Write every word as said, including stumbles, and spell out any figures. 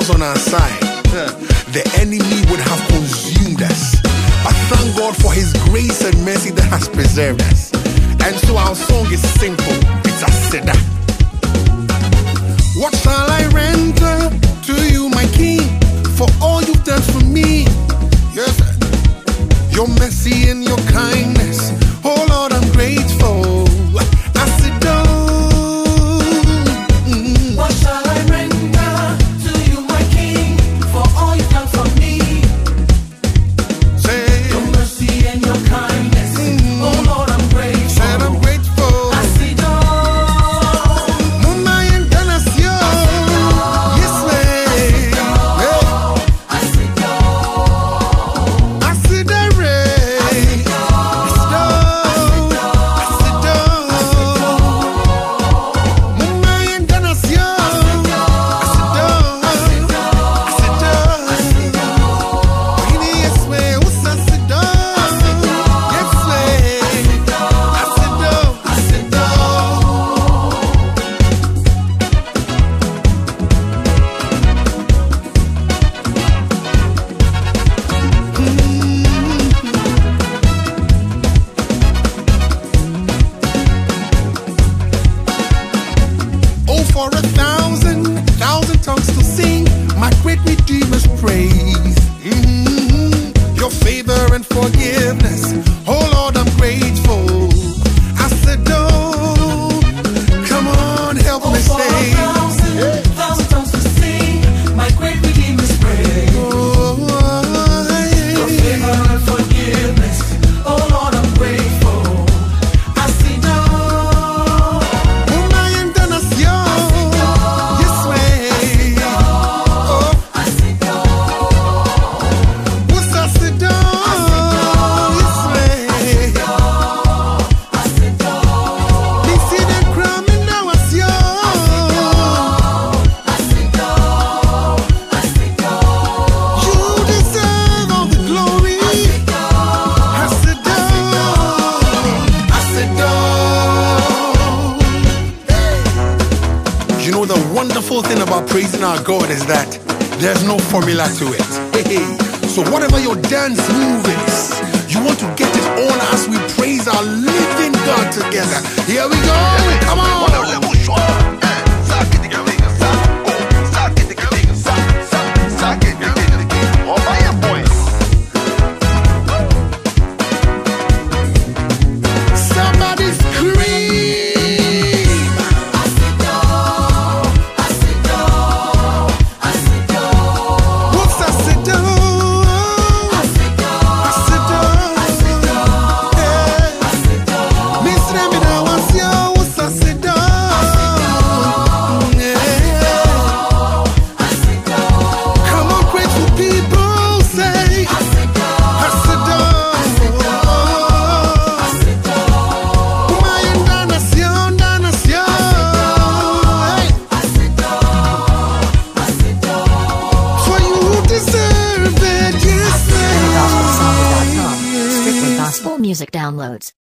was on our side, the enemy would have consumed us. But thank God for his grace and mercy that has preserved us. And so our song is simple. It's a seda. What shall I render to you, my King, for all you've done for me? Yes, your mercy and your kindness. Oh Lord, I'm grateful. I sit down. Mm. What shall I render to you, my King, for all you've done for me? Say, your mercy and your kindness. Mm. Oh Lord, I'm grateful. Said I'm grateful. I sit down. For a thousand, thousand tongues to sing my great Redeemer's praise. Mm-hmm. Your favor and forgiveness, oh Lord, I'm grateful. I said, oh, come on, help oh, me for say. A thousand, yeah. thousand tongues to sing my great Redeemer's praise. Oh, yeah. Your favor and forgiveness, oh Lord, I'm grateful. I said, oh. You know, the wonderful thing about praising our God is that there's no formula to it. Hey, so whatever your dance move is, you want to get it on as we praise our living God together. Here we go. Come on. Gospel music downloads.